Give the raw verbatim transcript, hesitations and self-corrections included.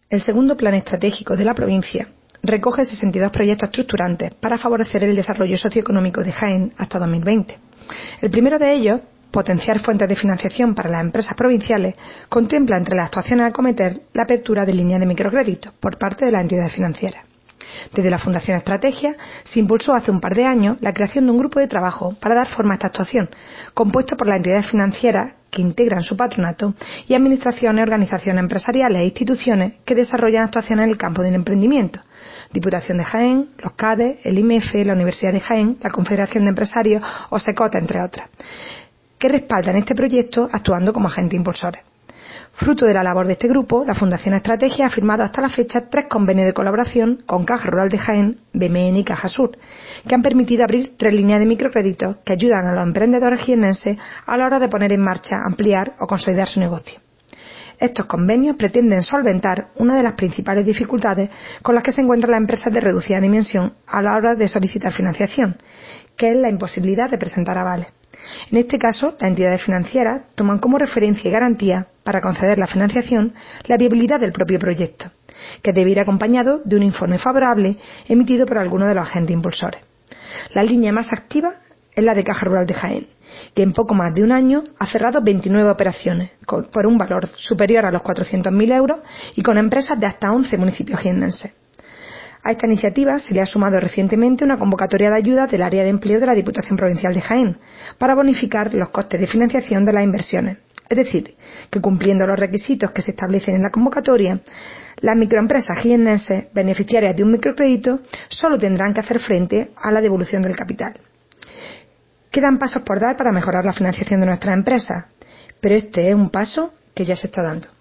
El segundo plan estratégico de la provincia recoge sesenta y dos proyectos estructurantes para favorecer el desarrollo socioeconómico de Jaén hasta dos mil veinte. El primero de ellos, potenciar fuentes de financiación para las empresas provinciales, contempla entre las actuaciones a acometer la apertura de líneas de microcrédito por parte de las entidades financieras. Desde la Fundación Estrategia se impulsó hace un par de años la creación de un grupo de trabajo para dar forma a esta actuación, compuesto por las entidades financieras que integran su patronato y administraciones, organizaciones empresariales e instituciones que desarrollan actuaciones en el campo del emprendimiento. Diputación de Jaén, los CADE, el I M E F, la Universidad de Jaén, la Confederación de Empresarios o SECOTA, entre otras, que respaldan este proyecto actuando como agentes impulsores. Fruto de la labor de este grupo, la Fundación Estrategia ha firmado hasta la fecha tres convenios de colaboración con Caja Rural de Jaén, B M N y Caja Sur, que han permitido abrir tres líneas de microcréditos que ayudan a los emprendedores jiennenses a la hora de poner en marcha, ampliar o consolidar su negocio. Estos convenios pretenden solventar una de las principales dificultades con las que se encuentran las empresas de reducida dimensión a la hora de solicitar financiación, que es la imposibilidad de presentar avales. En este caso, las entidades financieras toman como referencia y garantía para conceder la financiación la viabilidad del propio proyecto, que debe ir acompañado de un informe favorable emitido por alguno de los agentes impulsores. La línea más activa es la de Caja Rural de Jaén, que en poco más de un año ha cerrado veintinueve operaciones por un valor superior a los cuatrocientos mil euros y con empresas de hasta once municipios jiennenses. A esta iniciativa se le ha sumado recientemente una convocatoria de ayuda del área de empleo de la Diputación Provincial de Jaén para bonificar los costes de financiación de las inversiones. Es decir, que cumpliendo los requisitos que se establecen en la convocatoria, las microempresas jiennenses beneficiarias de un microcrédito solo tendrán que hacer frente a la devolución del capital. Quedan pasos por dar para mejorar la financiación de nuestras empresas, pero este es un paso que ya se está dando.